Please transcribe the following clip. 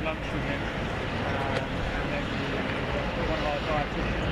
lunch with him, and then one of our dietitians